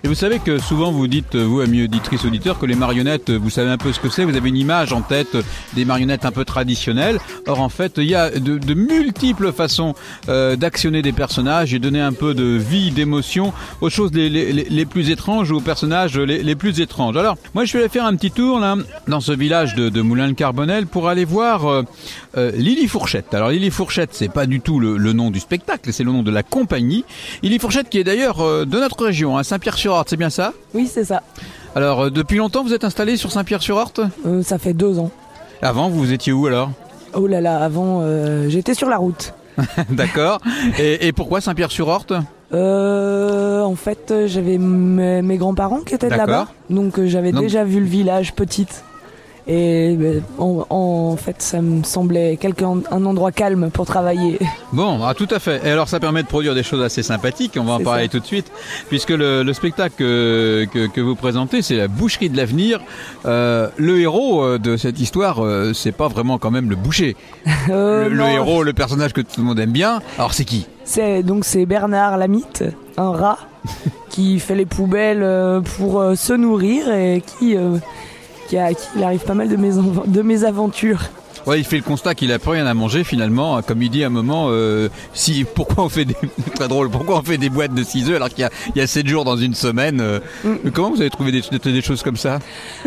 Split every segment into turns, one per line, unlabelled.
Et vous savez que souvent vous dites, vous amis auditrices auditeurs, que les marionnettes, vous savez un peu ce que c'est, vous avez une image en tête des marionnettes un peu traditionnelles. Or en fait, il y a de multiples façons d'actionner des personnages et donner un peu de vie, d'émotion aux choses les plus étranges ou aux personnages les plus étranges. Alors, moi je vais aller faire un petit tour là dans ce village de Moulins-le-Carbonel pour aller voir Lily Fourchette. Alors Lily Fourchette, c'est pas du tout le nom du spectacle, c'est le nom de la compagnie. Lily Fourchette qui est d'ailleurs de notre région, hein, Saint-Pierre-sur-Orthe, c'est bien ça ?
Oui, c'est ça.
Alors depuis longtemps vous êtes installé sur Saint-Pierre-sur-Orthe ?
Ça fait 2 ans.
Avant vous étiez où alors ?
Oh là là, avant j'étais sur la route.
D'accord. Et pourquoi Saint-Pierre-sur-Orthe ?
En fait, j'avais mes grands-parents qui étaient de là-bas, donc j'avais déjà vu le village petite. Et en fait, ça me semblait un endroit calme pour travailler.
Bon, tout à fait. Et alors, ça permet de produire des choses assez sympathiques. On va en parler tout de suite, puisque le spectacle que vous présentez, c'est la boucherie de l'avenir. Le héros de cette histoire, c'est pas vraiment quand même le boucher. Le héros, le personnage que tout le monde aime bien. Alors, c'est qui ?
C'est Bernard Lamite, un rat qui fait les poubelles pour se nourrir et qui il arrive pas mal de mes aventures.
Ouais, il fait le constat qu'il a plus rien à manger finalement, comme il dit à un moment. Pourquoi on fait très drôle, pourquoi on fait des boîtes de 6 œufs alors qu'il y a 7 jours dans une semaine. Comment vous avez trouvé des choses comme ça?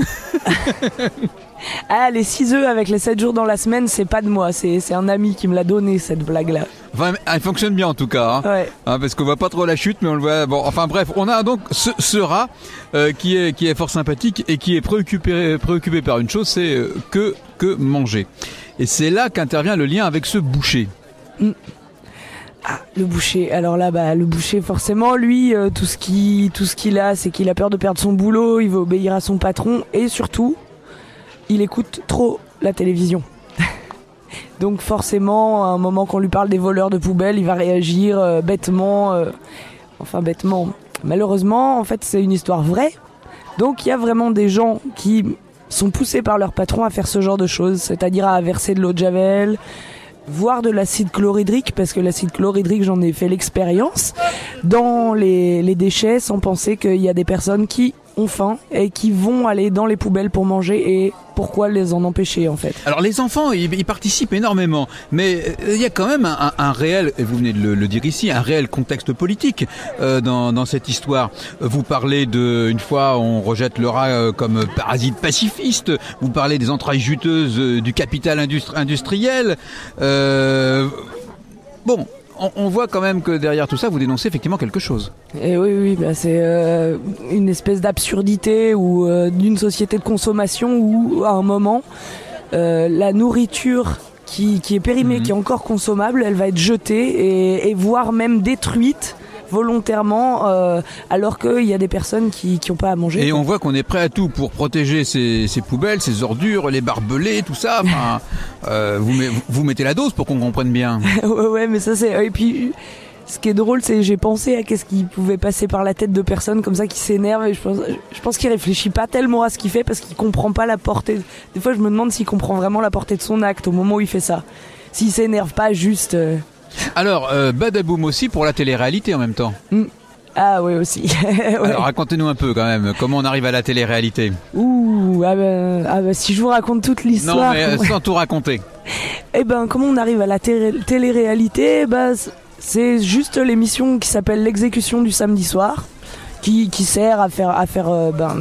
Ah, les 6 œufs avec les 7 jours dans la semaine, c'est pas de moi, c'est un ami qui me l'a donné, cette blague-là.
Enfin, elle fonctionne bien en tout cas, hein.
Ouais.
Hein, parce qu'on voit pas trop la chute, mais on le voit. Bon, enfin bref, on a donc ce rat qui est fort sympathique et qui est préoccupé par une chose, c'est que manger. Et c'est là qu'intervient le lien avec ce boucher.
Ah, le boucher. Alors là, le boucher, forcément, lui, tout ce qu'il a, c'est qu'il a peur de perdre son boulot, il veut obéir à son patron et surtout, il écoute trop la télévision. Donc forcément, à un moment qu'on lui parle des voleurs de poubelles, il va réagir bêtement. Bêtement. Malheureusement, en fait, c'est une histoire vraie. Donc il y a vraiment des gens qui sont poussés par leur patron à faire ce genre de choses, c'est-à-dire à verser de l'eau de javel, voire de l'acide chlorhydrique, parce que l'acide chlorhydrique, j'en ai fait l'expérience, dans les déchets, sans penser qu'il y a des personnes qui ont faim et qui vont aller dans les poubelles pour manger, et pourquoi les en empêcher en fait.
Alors les enfants, ils participent énormément, mais il y a quand même un réel, et vous venez de le dire ici, un réel contexte politique dans cette histoire. Vous parlez une fois on rejette le rat comme parasite pacifiste, vous parlez des entrailles juteuses du capital industriel. Bon, on voit quand même que derrière tout ça, vous dénoncez effectivement quelque chose.
Et oui, c'est une espèce d'absurdité ou d'une société de consommation où, à un moment, la nourriture qui est périmée, qui est encore consommable, elle va être jetée et voire même détruite volontairement, alors qu'il y a des personnes qui n'ont pas à manger.
Et on voit qu'on est prêt à tout pour protéger ces poubelles, ces ordures, les barbelés, tout ça. Enfin, vous mettez la dose pour qu'on comprenne bien.
ouais, mais ça c'est... Et puis, ce qui est drôle, c'est que j'ai pensé à qu'est-ce qui pouvait passer par la tête de personnes comme ça qui s'énervent, et je pense qu'il réfléchit pas tellement à ce qu'il fait parce qu'il comprend pas la portée. Des fois, je me demande s'il comprend vraiment la portée de son acte au moment où il fait ça. S'il s'énerve pas juste...
Alors, badaboum aussi pour la télé-réalité en même temps.
Ah oui aussi. Ouais.
Alors racontez-nous un peu quand même, comment on arrive à la télé-réalité.
Si je vous raconte toute l'histoire...
Non mais sans tout raconter.
Comment on arrive à la télé-réalité, c'est juste l'émission qui s'appelle L'exécution du samedi soir, qui sert à faire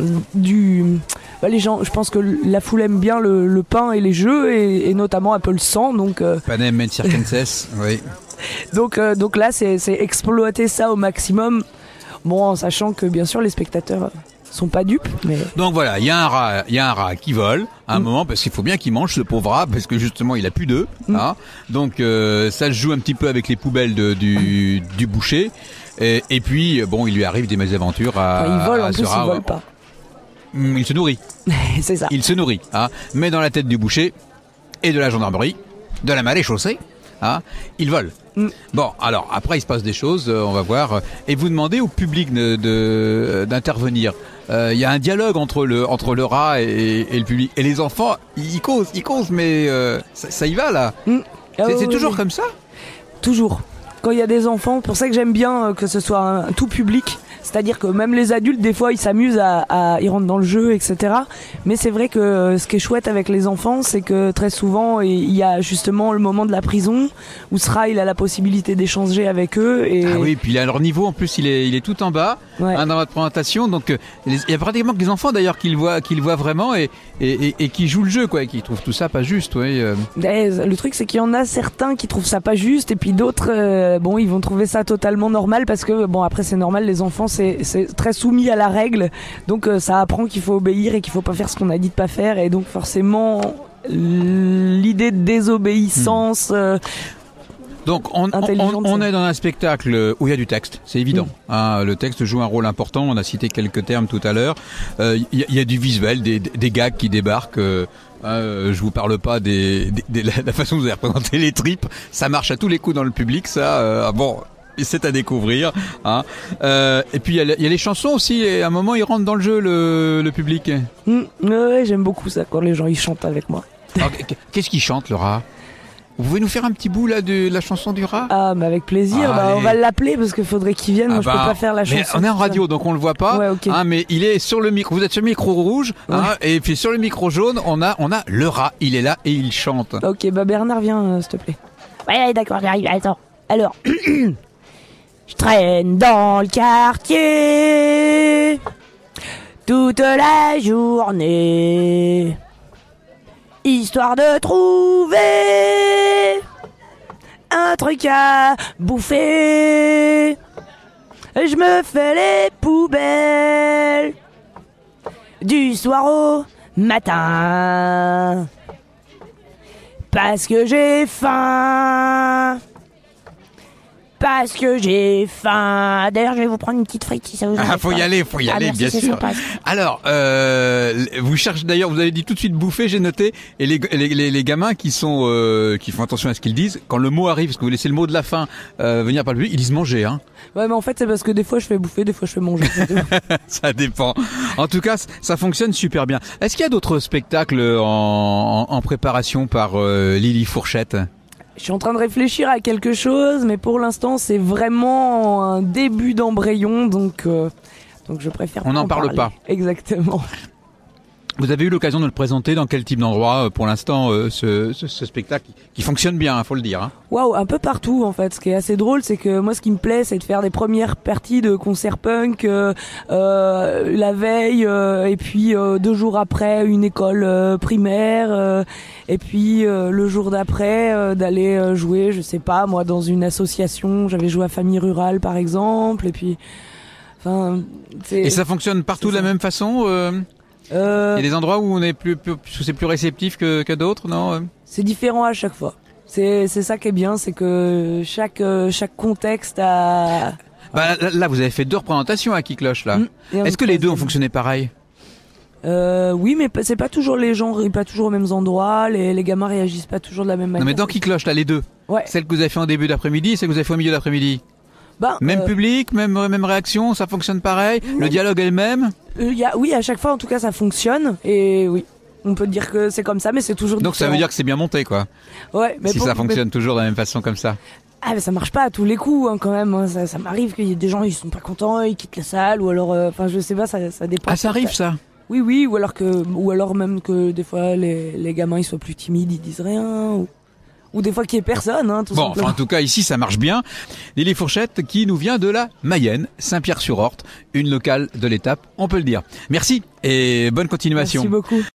les gens, je pense que la foule aime bien le pain et les jeux et notamment un peu le sang, donc
Panem et circenses, oui.
Donc là c'est exploiter ça au maximum, bon, en sachant que bien sûr les spectateurs sont pas dupes, mais... Donc
voilà, il y a un rat qui vole à un moment, parce qu'il faut bien qu'il mange ce pauvre rat, parce que justement il a plus d'œufs, hein. Donc ça se joue un petit peu avec les poubelles du boucher, et puis bon, il lui arrive des mésaventures
il vole, en plus il vole pas.
Il se nourrit.
C'est ça.
Il se nourrit, hein. Mais dans la tête du boucher et de la gendarmerie, de la maréchaussée, hein, il vole. Bon, alors après il se passe des choses, on va voir. Et vous demandez au public d'intervenir. Il y a un dialogue entre le rat et le public. Et les enfants, ils causent, mais ça y va là. C'est toujours comme ça.
Toujours. Quand il y a des enfants, pour ça que j'aime bien que ce soit un tout public. C'est-à-dire que même les adultes, des fois, ils s'amusent ils rentrent dans le jeu, etc. Mais c'est vrai que ce qui est chouette avec les enfants, c'est que très souvent, il y a justement le moment de la prison où il a la possibilité d'échanger avec eux.
Ah oui, puis à leur niveau, en plus, il est tout en bas, dans votre présentation. Donc, il y a pratiquement que des enfants d'ailleurs qui le voient vraiment et qui jouent le jeu, quoi, et qui trouvent tout ça pas juste. Oui.
Le truc, c'est qu'il y en a certains qui trouvent ça pas juste, et puis d'autres, ils vont trouver ça totalement normal parce que après c'est normal, les enfants c'est très soumis à la règle, donc ça apprend qu'il faut obéir et qu'il faut pas faire ce qu'on a dit de pas faire, et donc forcément l'idée de désobéissance.
Donc on est dans un spectacle où il y a du texte, c'est évident. Le texte joue un rôle important. On a cité quelques termes tout à l'heure. Il y a du visuel, des gags qui débarquent. Je vous parle pas de la façon dont vous avez représenté les tripes. Ça marche à tous les coups dans le public, ça. C'est à découvrir. Et puis il y a les chansons aussi. Et à un moment, ils rentrent dans le jeu, le public.
Ouais, j'aime beaucoup ça quand les gens ils chantent avec moi.
Alors, qu'est-ce qu'ils chantent, le rat? Vous pouvez nous faire un petit bout là de la chanson du rat?
Ah, mais avec plaisir. On va l'appeler parce qu'il faudrait qu'il vienne. Moi, je peux pas faire la chanson.
On est en radio, donc on le voit pas.
Ouais, okay.
Mais il est sur le micro. Vous êtes sur le micro rouge, et puis sur le micro jaune, on a le rat. Il est là et il chante.
Ok, Bernard, viens, s'il te plaît. Ouais, d'accord, j'arrive. Attends. Alors, je traîne dans le quartier toute la journée, histoire de trouver un truc à bouffer. Je me fais les poubelles du soir au matin parce que j'ai faim. Parce que j'ai faim. D'ailleurs, je vais vous prendre une petite frite si ça vous intéresse.
Faut y aller, merci, bien sûr. Alors, vous cherchez d'ailleurs, vous avez dit tout de suite bouffer, j'ai noté. Et les gamins qui font attention à ce qu'ils disent, quand le mot arrive, parce que vous laissez le mot de la fin venir par le public, ils disent manger, hein. Ouais,
mais en fait, c'est parce que des fois je fais bouffer, des fois je fais manger.
Ça dépend. En tout cas, ça fonctionne super bien. Est-ce qu'il y a d'autres spectacles en préparation par Lily Fourchette?
Je suis en train de réfléchir à quelque chose, mais pour l'instant, c'est vraiment un début d'embryon, donc je préfère pas en
parle pas.
Exactement.
Vous avez eu l'occasion de le présenter dans quel type d'endroit pour l'instant, ce spectacle qui fonctionne bien, faut le dire. Hein.
Waouh, un peu partout en fait. Ce qui est assez drôle, c'est que moi, ce qui me plaît, c'est de faire des premières parties de concert punk la veille, et puis 2 jours après une école primaire, et puis le jour d'après d'aller jouer, je sais pas, moi, dans une association. J'avais joué à Famille Rurale par exemple, et puis,
et ça fonctionne partout de la même façon. Il y a des endroits où c'est plus réceptif que d'autres, non?
C'est différent à chaque fois. C'est ça qui est bien, c'est que chaque contexte a.
Là, vous avez fait 2 représentations à Qui Cloche là. Est-ce que les 2 ont fonctionné pareil?
Oui, mais c'est pas toujours les gens, pas toujours aux mêmes endroits. Les gamins réagissent pas toujours de la même manière.
Non, mais dans Qui Cloche là, les 2. Ouais. Celle que vous avez fait en début d'après-midi et celle que vous avez fait au milieu d'après-midi. Même public, même réaction, ça fonctionne pareil. Le dialogue est le même.
Oui, à chaque fois, en tout cas, ça fonctionne. Et oui, on peut dire que c'est comme ça, mais c'est toujours
donc
différent.
Ça veut dire que c'est bien monté, quoi.
Ouais. Mais
si ça fonctionne toujours de la même façon comme ça.
Ah, mais ça marche pas à tous les coups, hein, quand même. Hein. Ça m'arrive qu'il y ait des gens, ils sont pas contents, ils quittent la salle, ou alors, je sais pas, ça dépend.
Ah, ça arrive, ça.
Oui, ou alors même que des fois les gamins ils soient plus timides, ils disent rien. Ou des fois qu'il y ait personne, hein, tout simplement.
En tout cas, ici, ça marche bien. Lily Fourchette, qui nous vient de la Mayenne, Saint-Pierre-sur-Orthe, une locale de l'étape, on peut le dire. Merci et bonne continuation.
Merci beaucoup.